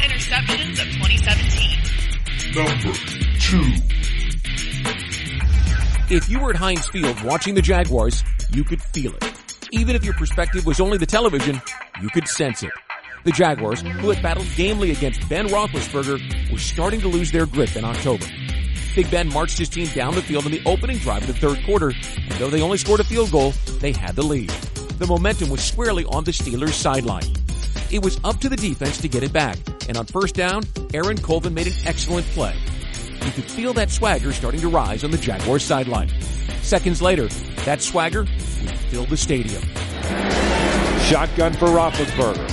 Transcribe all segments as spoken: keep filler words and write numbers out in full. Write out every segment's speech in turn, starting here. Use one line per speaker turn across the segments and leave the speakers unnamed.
interceptions of twenty seventeen.
Number two.
If you were at Heinz Field watching the Jaguars, you could feel it. Even if your perspective was only the television, you could sense it. The Jaguars, who had battled gamely against Ben Roethlisberger, were starting to lose their grip in October. Big Ben marched his team down the field in the opening drive of the third quarter, and though they only scored a field goal, they had the lead. The momentum was squarely on the Steelers' sideline. It was up to the defense to get it back, and on first down, Aaron Colvin made an excellent play. You could feel that swagger starting to rise on the Jaguars' sideline. Seconds later, that swagger would fill the stadium.
Shotgun for Roethlisberger.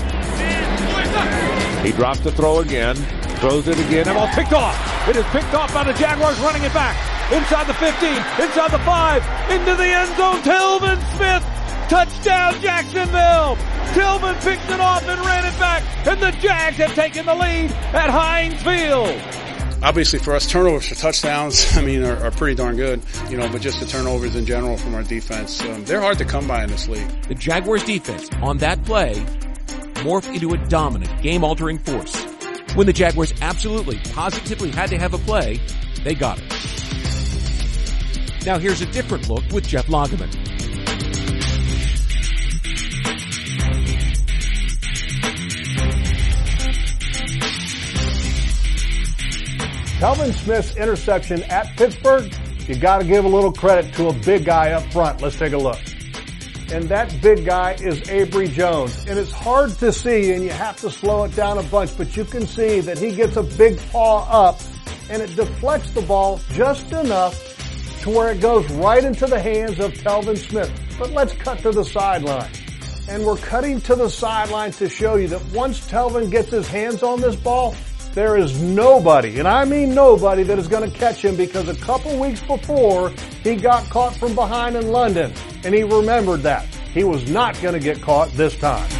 He drops the throw again, throws it again, and ball picked off. It is picked off by the Jaguars, running it back. Inside the fifteen, inside the five, into the end zone, Tillman Smith. Touchdown Jacksonville. Tillman picked it off and ran it back, and the Jags have taken the lead at Heinz Field.
Obviously, for us, turnovers for touchdowns, I mean, are, are pretty darn good, you know, but just the turnovers in general from our defense, um, they're hard to come by in this league.
The Jaguars defense on that play morphed into a dominant, game-altering force. When the Jaguars absolutely, positively had to have a play, they got it. Now here's a different look with Jeff Lageman.
Telvin Smith's interception at Pittsburgh, you got to give a little credit to a big guy up front. Let's take a look. And that big guy is Avery Jones. And it's hard to see, and you have to slow it down a bunch, but you can see that he gets a big paw up, and it deflects the ball just enough to where it goes right into the hands of Telvin Smith. But let's cut to the sideline. And we're cutting to the sideline to show you that once Telvin gets his hands on this ball, there is nobody, and I mean nobody, that is going to catch him, because a couple weeks before, he got caught from behind in London, and he remembered that. He was not going to get caught this time.